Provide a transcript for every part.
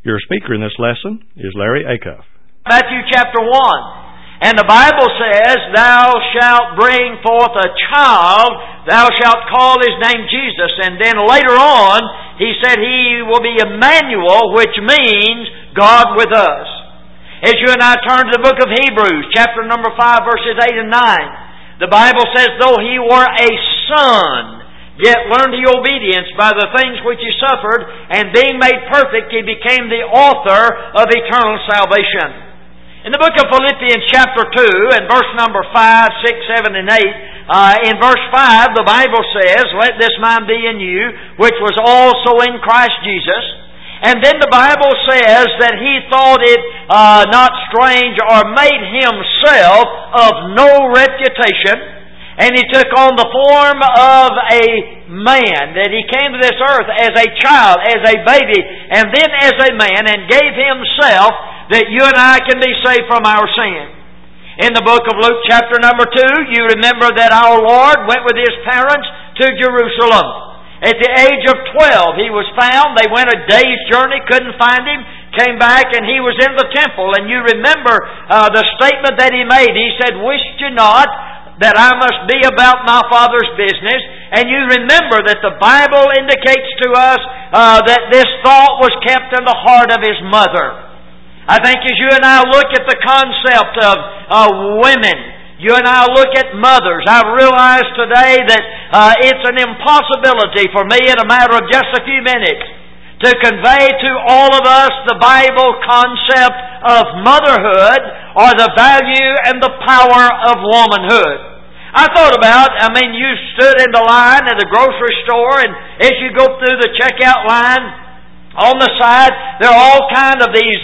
Your speaker in this lesson is Larry Acuff. Matthew chapter 1. And the Bible says, Thou shalt bring forth a child, thou shalt call his name Jesus. And then later on, he said he will be Emmanuel, which means God with us. As you and I turn to the book of Hebrews, chapter number 5, verses 8 and 9, the Bible says, Though he were a son, yet learned he obedience by the things which he suffered, and being made perfect, he became the author of eternal salvation. In the book of Philippians chapter 2 and verse number 5, 6, 7, and 8, in verse 5 the Bible says, Let this mind be in you, which was also in Christ Jesus. And then the Bible says that he thought it not strange or made himself of no reputation. And he took on the form of a man, that he came to this earth as a child, as a baby, and then as a man, and gave himself that you and I can be saved from our sin. In the book of Luke chapter number 2, you remember that our Lord went with His parents to Jerusalem. At the age of 12, He was found. They went a day's journey, couldn't find Him, came back, and He was in the temple. And you remember the statement that He made. He said, Wish you not that I must be about my Father's business. And you remember that the Bible indicates to us that this thought was kept in the heart of His mother. I think as you and I look at the concept of women, you and I look at mothers, I've realized today that it's an impossibility for me in a matter of just a few minutes to convey to all of us the Bible concept of motherhood or the value and the power of womanhood. I thought about, you stood in the line at a grocery store, and as you go through the checkout line, on the side, there are all kinds of these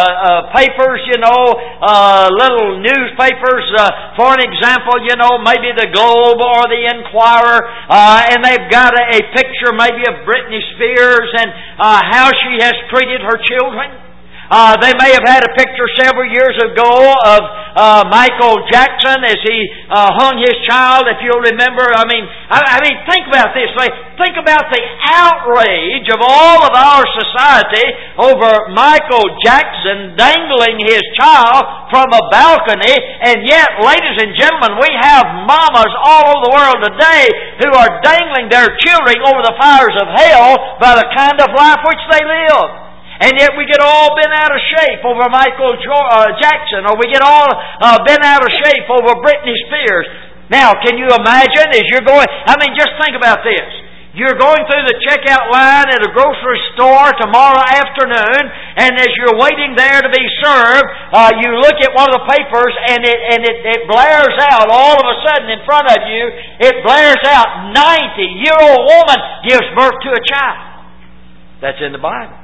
papers, little newspapers. For an example, maybe the Globe or the Enquirer, and they've got a picture maybe of Britney Spears and how she has treated her children. They may have had a picture several years ago of Michael Jackson as he hung his child, if you'll remember. Think about this. Think about the outrage of all of our society over Michael Jackson dangling his child from a balcony, and yet, ladies and gentlemen, we have mamas all over the world today who are dangling their children over the fires of hell by the kind of life which they live. And yet we get all bent out of shape over Michael Jackson, or we get all bent out of shape over Britney Spears. Now, can you imagine as you're going, just think about this. You're going through the checkout line at a grocery store tomorrow afternoon, and as you're waiting there to be served, you look at one of the papers, and it blares out all of a sudden in front of you. It blares out, 90-year-old woman gives birth to a child. That's in the Bible.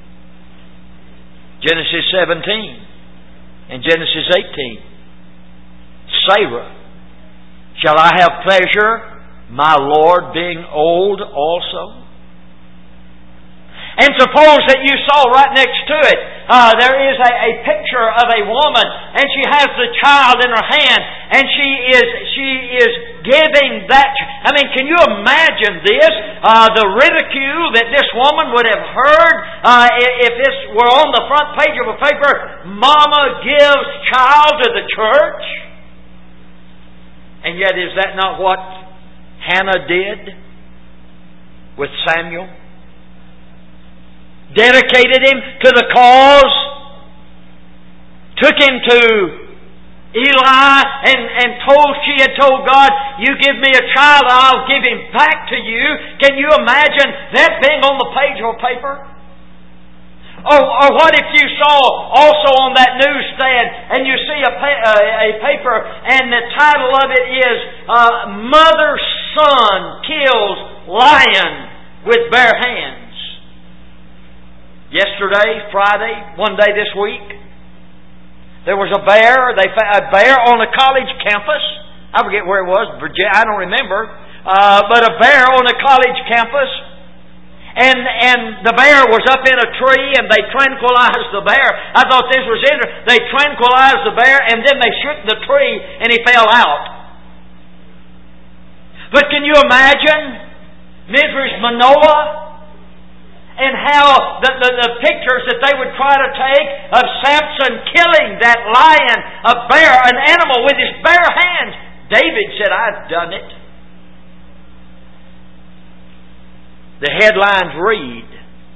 Genesis 17 and Genesis 18. Sarah, shall I have pleasure, my Lord being old also? And suppose that you saw right next to it, there is a picture of a woman, and she has the child in her hand, and she is giving that. Can you imagine this? The ridicule that this woman would have heard if this were on the front page of a paper. Mama gives child to the church. And yet, is that not what Hannah did with Samuel? Dedicated him to the cause, took him to Eli and she had told God, You give me a child, I'll give him back to you. Can you imagine that being on the page of a paper? Or what if you saw also on that newsstand and you see a paper and the title of it is Mother's Son Kills Lion with Bare Hands. Yesterday, Friday, one day this week, there was a bear. A bear on a college campus. I forget where it was, Virginia. I don't remember. But a bear on a college campus. And the bear was up in a tree, and they tranquilized the bear. I thought this was interesting. They tranquilized the bear, and then they shook the tree, and he fell out. But can you imagine Mrs. Manoah And how the pictures that they would try to take of Samson killing that lion, a bear, an animal with his bare hands. David said, I've done it. The headlines read,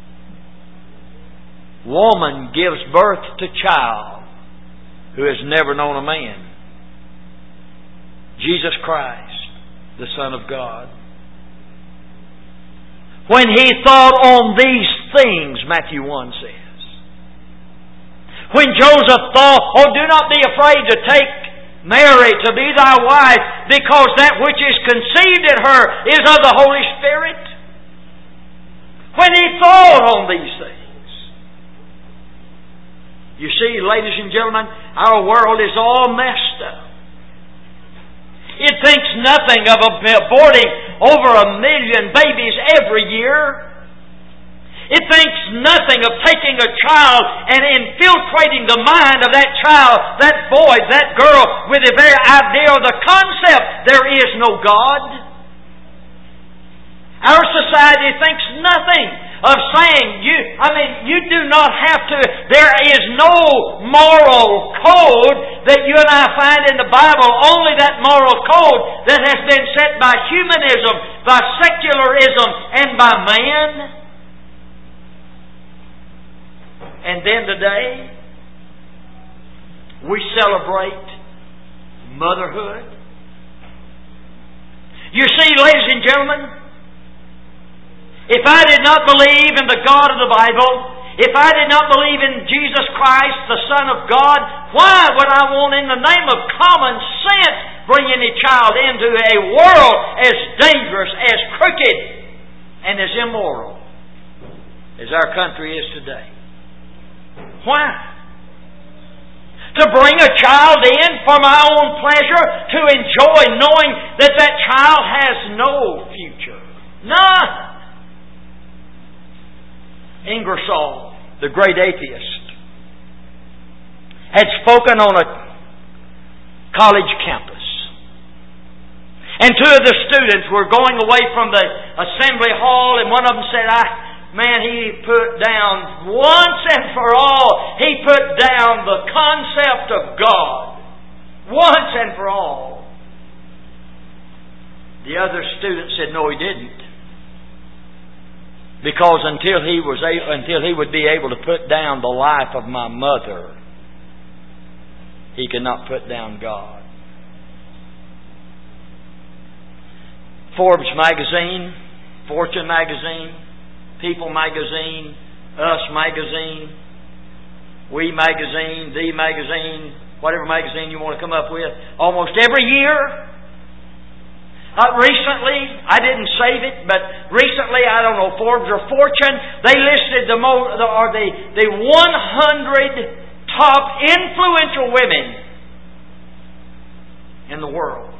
woman gives birth to child who has never known a man. Jesus Christ, the Son of God. When he thought on these things, Matthew 1 says. When Joseph thought, do not be afraid to take Mary to be thy wife, because that which is conceived in her is of the Holy Spirit. When he thought on these things. You see, ladies and gentlemen, our world is all messed up. It thinks nothing of aborting over 1 million babies every year. It thinks nothing of taking a child and infiltrating the mind of that child, that boy, that girl, with the very idea or the concept there is no God. Our society thinks nothing of saying, you do not have to, there is no moral code that you and I find in the Bible, only that moral code that has been set by humanism, by secularism, and by man. And then today, we celebrate motherhood. You see, ladies and gentlemen, if I did not believe in the God of the Bible, if I did not believe in Jesus Christ, the Son of God, why would I want, in the name of common sense, bring any child into a world as dangerous, as crooked, and as immoral as our country is today? Why? To bring a child in for my own pleasure, to enjoy knowing that that child has no future. None. Ingersoll, the great atheist, had spoken on a college campus. And two of the students were going away from the assembly hall, and one of them said, he put down, once and for all, he put down the concept of God. Once and for all. The other student said, no, he didn't. Because until he would be able to put down the life of my mother, he could not put down God. Forbes magazine, Fortune magazine, People magazine, Us magazine, We magazine, The magazine, whatever magazine you want to come up with, almost every year. Recently, I didn't save it, but recently, I don't know, Forbes or Fortune, they listed the 100 top influential women in the world.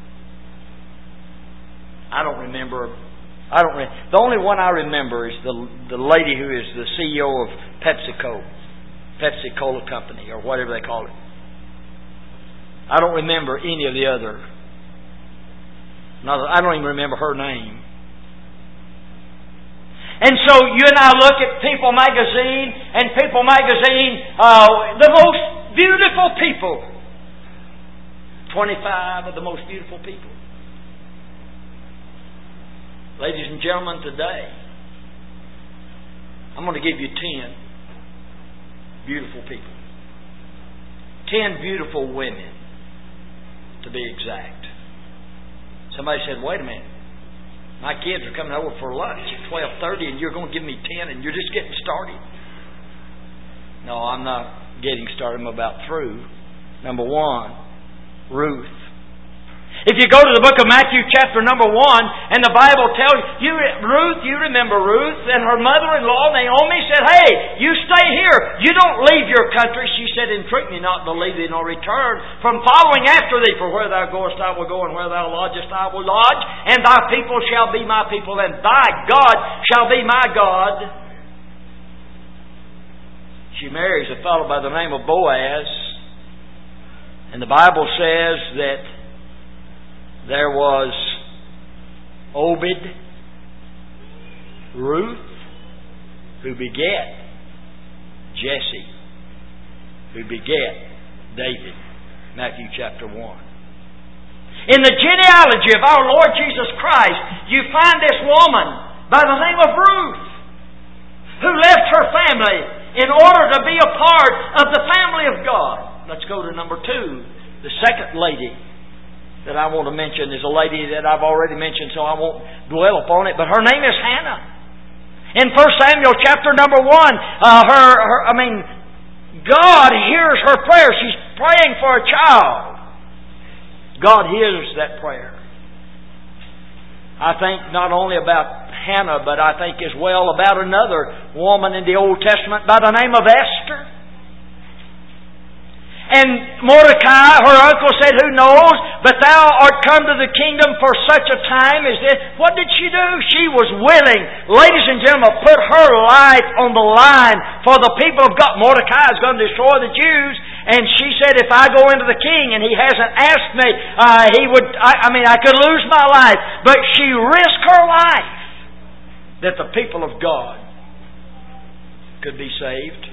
I don't remember. The only one I remember is the lady who is the CEO of Pepsi Cola Company, or whatever they call it. I don't remember any of the other. I don't even remember her name. And so you and I look at People magazine, and People magazine, the most beautiful people. 25 of the most beautiful people. Ladies and gentlemen, today, I'm going to give you 10 beautiful people. 10 beautiful women, to be exact. Somebody said, wait a minute. My kids are coming over for lunch at 12:30 and you're going to give me 10 and you're just getting started. No, I'm not getting started. I'm about through. Number 1, Ruth. If you go to the book of Matthew chapter number 1, and the Bible tells you, Ruth, you remember Ruth, and her mother-in-law Naomi said, hey, you stay here. You don't leave your country. She said, entreat me not to leave thee nor return from following after thee. For where thou goest I will go, and where thou lodgest I will lodge. And thy people shall be my people, and thy God shall be my God. She marries a fellow by the name of Boaz. And the Bible says that there was Obed, Ruth, who beget Jesse, who beget David. Matthew chapter 1. In the genealogy of our Lord Jesus Christ, you find this woman by the name of Ruth, who left her family in order to be a part of the family of God. Let's go to number 2. The second lady that I want to mention is a lady that I've already mentioned, so I won't dwell upon it, but her name is Hannah. In 1 Samuel chapter number 1, God hears her prayer. She's praying for a child. God hears that prayer. I think not only about Hannah, but I think as well about another woman in the Old Testament by the name of Esther. And Mordecai, her uncle, said, "Who knows? But thou art come to the kingdom for such a time as this." What did she do? She was willing, ladies and gentlemen, put her life on the line for the people of God. Mordecai is going to destroy the Jews, and she said, "If I go into the king and he hasn't asked me, I could lose my life." But she risked her life that the people of God could be saved.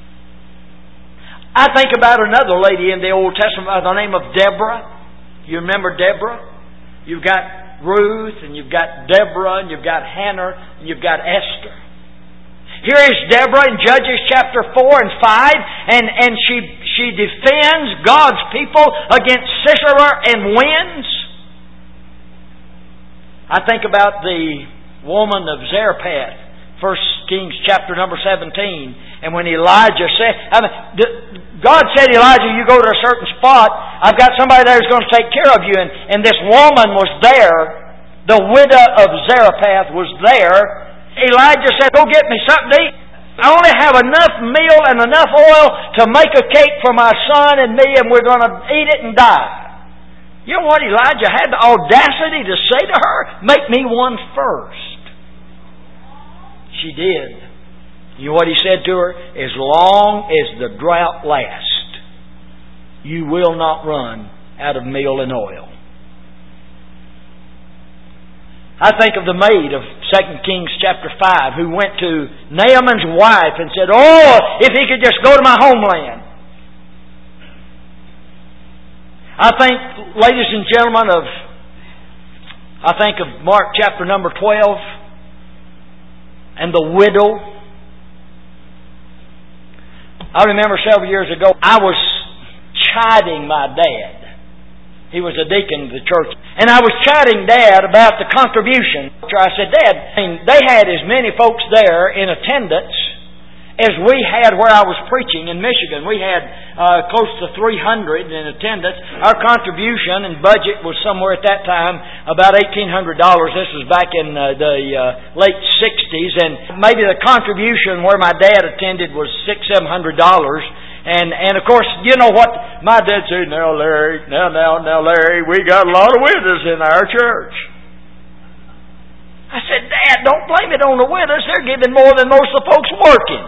I think about another lady in the Old Testament by the name of Deborah. You remember Deborah? You've got Ruth, and you've got Deborah, and you've got Hannah, and you've got Esther. Here is Deborah in Judges chapter 4 and 5, and she defends God's people against Sisera and wins. I think about the woman of Zarephath, 1 Kings chapter number 17. And when Elijah said, God said, "Elijah, you go to a certain spot. I've got somebody there who's going to take care of you." And this woman was there. The widow of Zarephath was there. Elijah said, "Go get me something to eat. I only have enough meal and enough oil to make a cake for my son and me, and we're going to eat it and die." You know what Elijah had the audacity to say to her? "Make me one first." She did. You know what he said to her? "As long as the drought lasts, you will not run out of meal and oil." I think of the maid of 2 Kings chapter 5 who went to Naaman's wife and said, "Oh, if he could just go to my homeland." I think, ladies and gentlemen, I think of Mark chapter number 12 and the widow. I remember several years ago, I was chiding my dad. He was a deacon of the church. And I was chiding Dad about the contribution. I said, "Dad, they had as many folks there in attendance as we had where I was preaching in Michigan. We had close to 300 in attendance. Our contribution and budget was somewhere at that time about $1,800. This was back in the late 60s. And maybe the contribution where my dad attended was $600-700. And of course, you know what my dad said, now Larry, we got a lot of widows in our church." I said, "Dad, don't blame it on the widows. They're giving more than most of the folks working."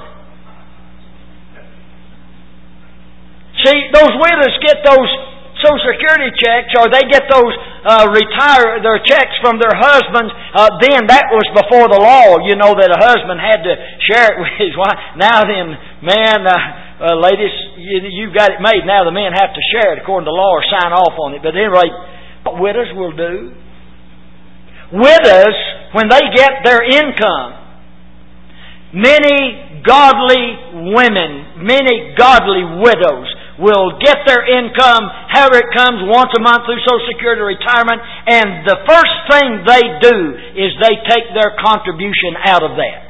See, those widows get those Social Security checks, or they get those their checks from their husbands. Then that was before the law, you know, that a husband had to share it with his wife. Now then, ladies, you've got it made. Now the men have to share it according to law or sign off on it. But anyway, what widows will do, widows, when they get their income, many godly women, many godly widows will get their income, however it comes, once a month through Social Security retirement, and the first thing they do is they take their contribution out of that.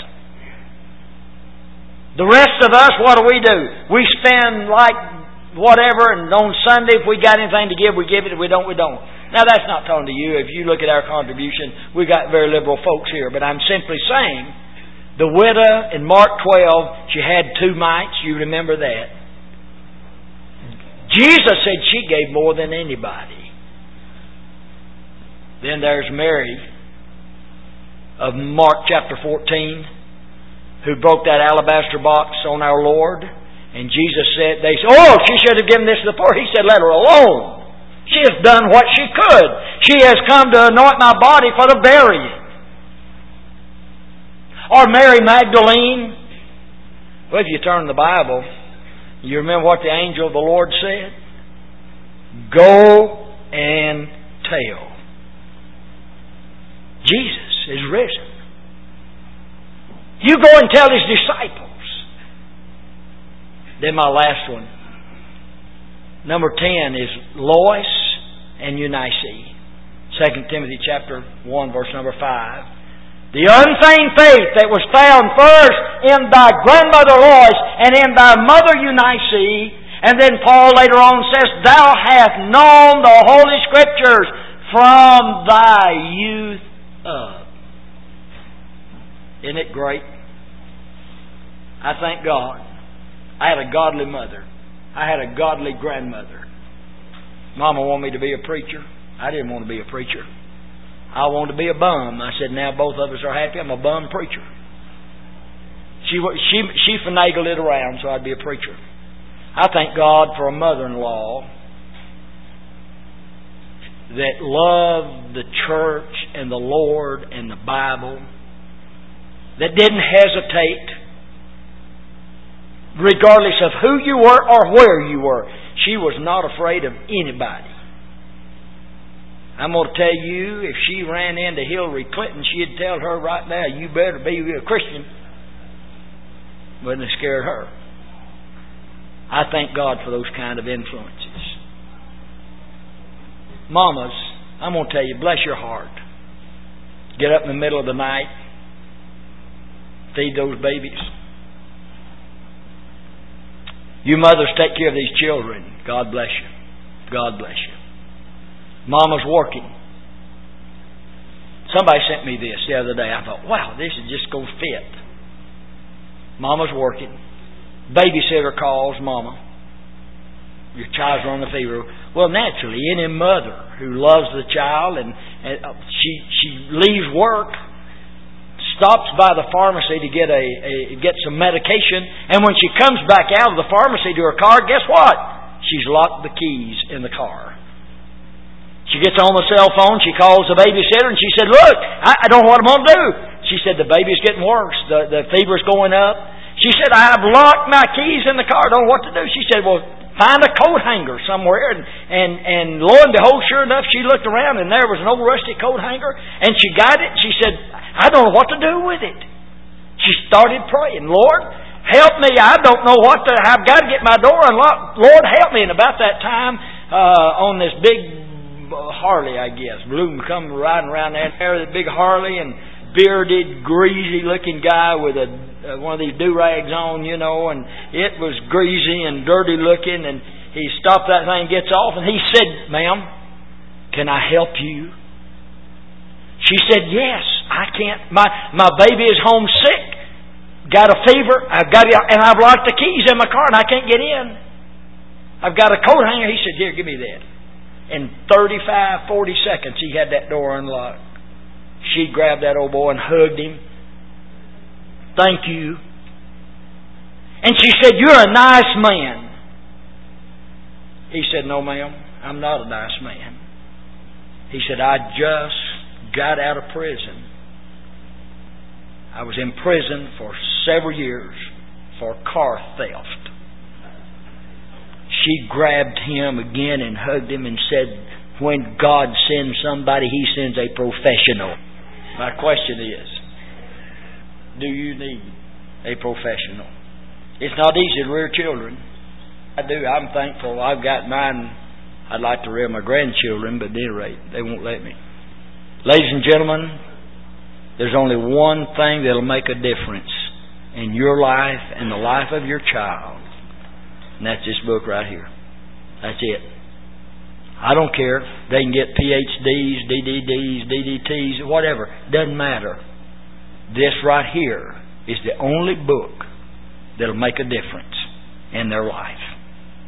The rest of us, what do? We spend like whatever, and on Sunday, if we got anything to give, we give it. If we don't, we don't. Now, that's not talking to you. If you look at our contribution, we got very liberal folks here. But I'm simply saying, the widow in Mark 12, she had 2 mites. You remember that. Jesus said she gave more than anybody. Then there's Mary of Mark chapter 14, who broke that alabaster box on our Lord. And Jesus said, they said, "Oh, she should have given this to the poor." He said, "Let her alone. She has done what she could. She has come to anoint my body for the burying." Or Mary Magdalene Well, if you turn the Bible, you remember what the angel of the Lord said? Go and tell. Jesus is risen. You go and tell His disciples. Then my last one. Number 10 is Lois and Eunice. 2 Timothy chapter 1, verse number 5. The unfeigned faith that was found first in thy grandmother Lois and in thy mother Eunice. And then Paul later on says, Thou hast known the Holy Scriptures from thy youth up. Isn't it great? I thank God. I had a godly mother. I had a godly grandmother. Mama wanted me to be a preacher. I didn't want to be a preacher. I wanted to be a bum. I said, now both of us are happy. I'm a bum preacher. She finagled it around so I'd be a preacher. I thank God for a mother-in-law that loved the church and the Lord and the Bible, that didn't hesitate, regardless of who you were or where you were. She was not afraid of anybody. I'm going to tell you, if she ran into Hillary Clinton, she'd tell her right now, you better be a Christian. Wouldn't have scared her. I thank God for those kind of influences. Mamas, I'm going to tell you, bless your heart. Get up in the middle of the night, feed those babies. You mothers take care of these children. God bless you. God bless you. Mama's working. Somebody sent me this the other day. I thought, wow, this is just going to fit. Mama's working. Babysitter calls Mama. Your child's running a fever. Well, naturally, any mother who loves the child and she leaves work, stops by the pharmacy to get some medication, and when she comes back out of the pharmacy to her car, guess what? She's locked the keys in the car. She gets on the cell phone, she calls the babysitter, and she said, look, I don't know what I'm going to do. She said, the baby's getting worse. The fever's going up. She said, I've locked my keys in the car. I don't know what to do. She said, well, find a coat hanger somewhere. And lo and behold, sure enough, she looked around, and there was an old rusty coat hanger, and she got it, and she said, I don't know what to do with it. She started praying, Lord, help me. I don't know what to, I've got to get my door unlocked. Lord, help me. And about that time, on this big Harley, I guess, Bloom come riding around there, the big Harley, and bearded, greasy-looking guy with one of these do-rags on, you know, and it was greasy and dirty-looking, and he stopped that thing, gets off, and he said, ma'am, can I help you? She said, yes, I can't. My baby is homesick, got a fever, and I've locked the keys in my car, and I can't get in. I've got a coat hanger. He said, here, give me that. In 35, 40 seconds, he had that door unlocked. She grabbed that old boy and hugged him. Thank you. And she said, you're a nice man. He said, no, ma'am, I'm not a nice man. He said, I just got out of prison. I was in prison for several years for car theft. She grabbed him again and hugged him and said, when God sends somebody, He sends a professional. My question is, do you need a professional? It's not easy to rear children. I do. I'm thankful. I've got mine. I'd like to rear my grandchildren, but at any rate, they won't let me. Ladies and gentlemen, there's only one thing that'll make a difference in your life and the life of your child. And that's this book right here. That's it. I don't care. They can get PhDs, DDDs, DDTs, whatever. Doesn't matter. This right here is the only book that'll make a difference in their life.